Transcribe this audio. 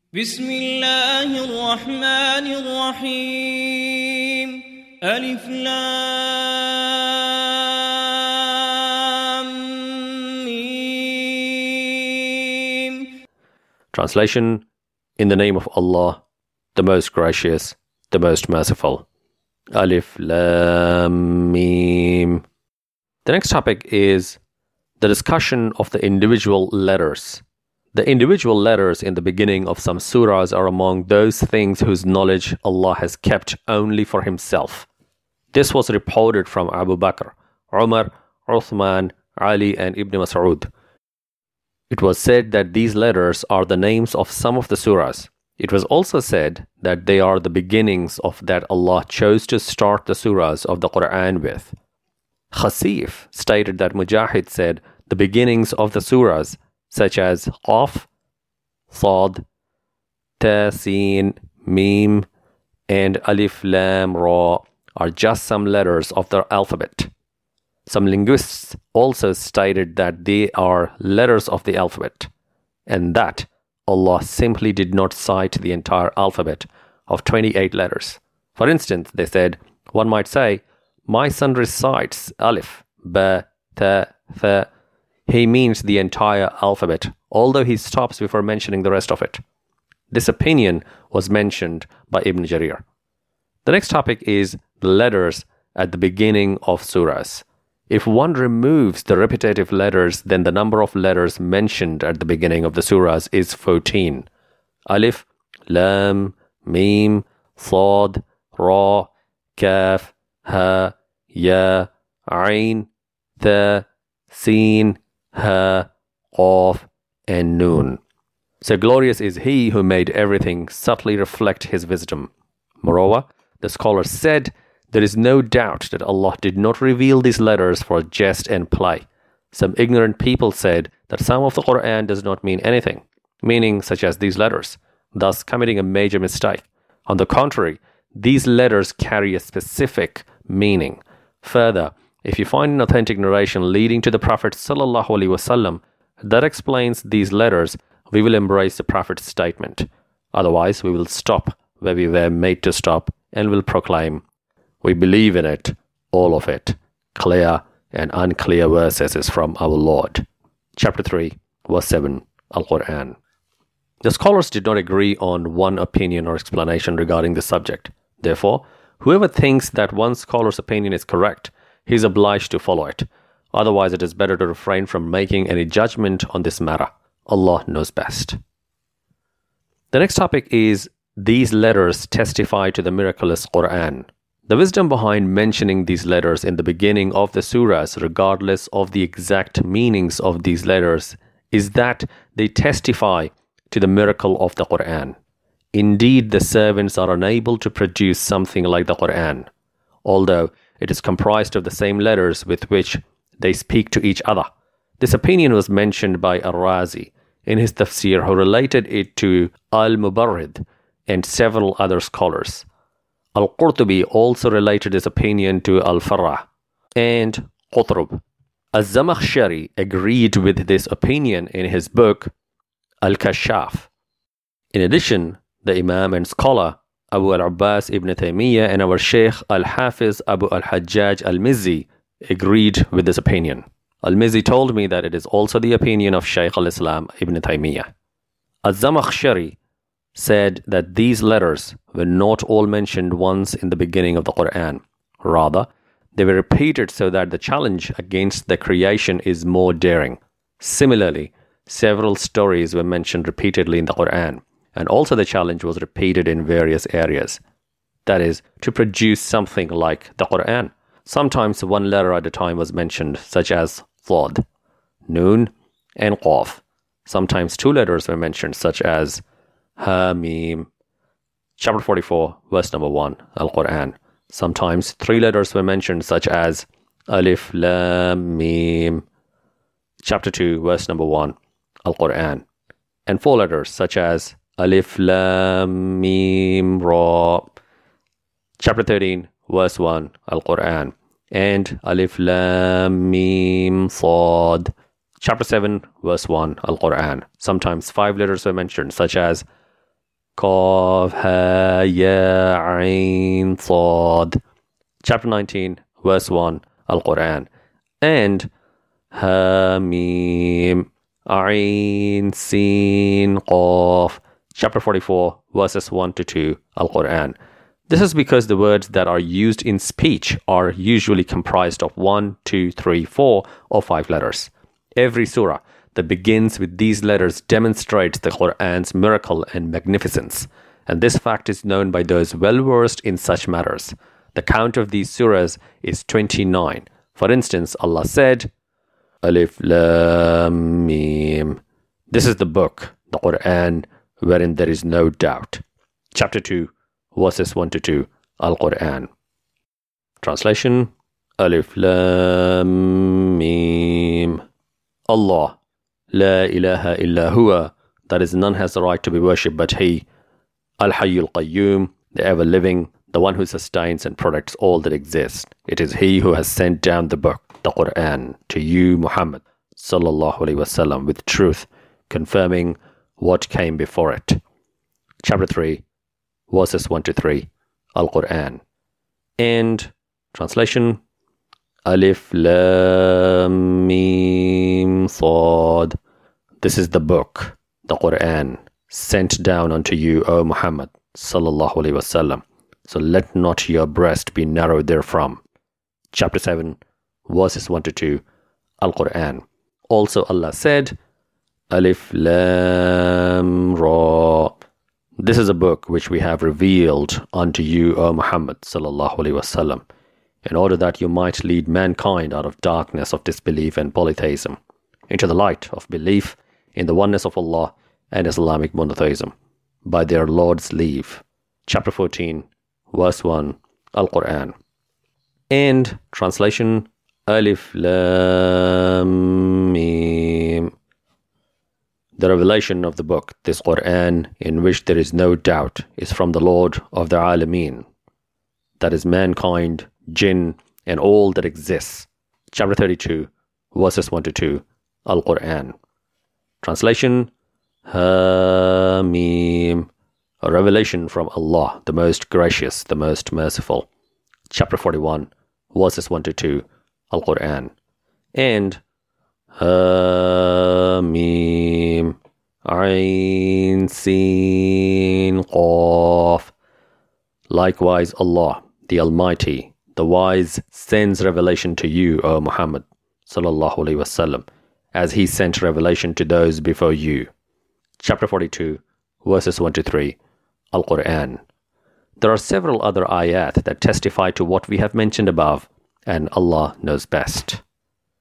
بسم الله الرحمن الرحيم ألف لام ميم. Translation: In the name of Allah, the most gracious, the most merciful. Alif Lam Mim. The next topic is the discussion of the individual letters. The individual letters in the beginning of some surahs are among those things whose knowledge Allah has kept only for Himself. This was reported from Abu Bakr, Umar, Uthman, Ali and Ibn Mas'ud. It was said that these letters are the names of some of the surahs. It was also said that they are the beginnings of that Allah chose to start the surahs of the Quran with. Khasif stated that Mujahid said the beginnings of the surahs such as Qaf, Sad, Ta, Sin, Mim, and Alif, Lam, Ra are just some letters of the alphabet. Some linguists also stated that they are letters of the alphabet, and that Allah simply did not cite the entire alphabet of 28 letters. For instance, they said, one might say, my son recites Alif, Ba, Ta, Tha. He means the entire alphabet, although he stops before mentioning the rest of it. This opinion was mentioned by Ibn Jarir. The next topic is the letters at the beginning of surahs. If one removes the repetitive letters, then the number of letters mentioned at the beginning of the surahs is 14. Alif, Lam, Mim, Sad, Ra, Kaf, Ha, Ya, Ain, Tha, Sin, Ha, Qaf, and Noon. So glorious is He who made everything subtly reflect His wisdom. Moreover, the scholars said, there is no doubt that Allah did not reveal these letters for jest and play. Some ignorant people said that some of the Quran does not mean anything, meaning such as these letters, thus committing a major mistake. On the contrary, these letters carry a specific meaning. Further, if you find an authentic narration leading to the Prophet ﷺ that explains these letters, we will embrace the Prophet's statement. Otherwise, we will stop where we were made to stop and will proclaim, we believe in it, all of it. Clear and unclear verses is from our Lord. Chapter 3, verse 7, Al-Quran. The scholars did not agree on one opinion or explanation regarding the subject. Therefore, whoever thinks that one scholar's opinion is correct, he is obliged to follow it. Otherwise, it is better to refrain from making any judgment on this matter. Allah knows best. The next topic is these letters testify to the miraculous Quran. The wisdom behind mentioning these letters in the beginning of the surahs, regardless of the exact meanings of these letters, is that they testify to the miracle of the Quran. Indeed, the servants are unable to produce something like the Quran, although it is comprised of the same letters with which they speak to each other. This opinion was mentioned by Ar-Razi in his tafsir, who related it to Al-Mubarrid and several other scholars. Al-Qurtubi also related his opinion to Al-Farrah and Qutrub. Az-Zamakhshari agreed with this opinion in his book Al-Kashaf. In addition, the Imam and scholar Abu al-Abbas ibn Taymiyyah and our Sheikh Al-Hafiz Abu al-Hajjaj al-Mizzi agreed with this opinion. Al-Mizzi told me that it is also the opinion of Shaykh al-Islam ibn Taymiyyah. Az-Zamakhshari said that these letters were not all mentioned once in the beginning of the Quran. Rather, they were repeated so that the challenge against the creation is more daring. Similarly, several stories were mentioned repeatedly in the Quran, and also the challenge was repeated in various areas. That is, to produce something like the Quran. Sometimes one letter at a time was mentioned, such as Sad, Noon, and Qaf. Sometimes two letters were mentioned, such as Ha, Mim. Chapter 44, verse number 1, Al-Quran. Sometimes three letters were mentioned, such as Alif, Lam, Mim. Chapter 2, verse number 1, Al-Quran. And four letters, such as Alif, Lam, Mim, Ra. Chapter 13, verse 1, Al-Quran. And Alif, Lam, Mim, Sad. Chapter 7, verse 1, Al-Quran. Sometimes five letters were mentioned, such as Qaf, Ha, Ya, Ain, Sad. Chapter 19, verse 1, Al-Quran. And Hamim, Ain, Sin, Qaf. Chapter 44, verses 1 to 2, Al-Quran. This is because the words that are used in speech are usually comprised of 1, 2, 3, 4, or 5 letters. Every surah that begins with these letters demonstrates the Quran's miracle and magnificence, and this fact is known by those well-versed in such matters. The count of these surahs is 29. For instance, Allah said, Alif Lam Mim. This is the book, the Quran, wherein there is no doubt. Chapter 2, verses 1 to 2, Al-Quran. Translation, Alif Lam Mim. Allah, La ilaha illa huwa, that is, none has the right to be worshipped but He. Al-Hayyul Qayyum, the ever-living, the one who sustains and protects all that exists. It is He who has sent down the book, the Quran, to you, Muhammad, sallallahu alaihi wasallam, with truth, confirming what came before it. Chapter 3, verses 1 to 3, Al-Quran. And translation, Alif Lam Mim Sad. This is the book, the Quran, sent down unto you, O Muhammad, sallallahu alaihi wasallam. So let not your breast be narrowed therefrom. Chapter 7, verses 1 to 2, Al-Quran. Also Allah said, Alif Lam Ra. This is a book which we have revealed unto you, O Muhammad, sallallahu alaihi wasallam, in order that you might lead mankind out of darkness of disbelief and polytheism into the light of belief in the oneness of Allah and Islamic monotheism, by their Lord's leave. Chapter 14, verse 1, Al-Quran. And translation, Alif Lam Mim. The revelation of the book, this Quran, in which there is no doubt, is from the Lord of the Alameen, that is mankind, jinn, and all that exists. Chapter 32, verses 1 to 2, Al-Quran. Translation, Hamim. A revelation from Allah, the most gracious, the most merciful. Chapter 41, verses 1 to 2, Al-Quran. And Hamim, Ain, Sin, Qaf. Likewise, Allah, the Almighty, the Wise, sends revelation to you, O Muhammad, sallallahu alaihi wasallam, as He sent revelation to those before you. Chapter 42, verses 1 to 3, Al-Quran. There are several other ayat that testify to what we have mentioned above, and Allah knows best.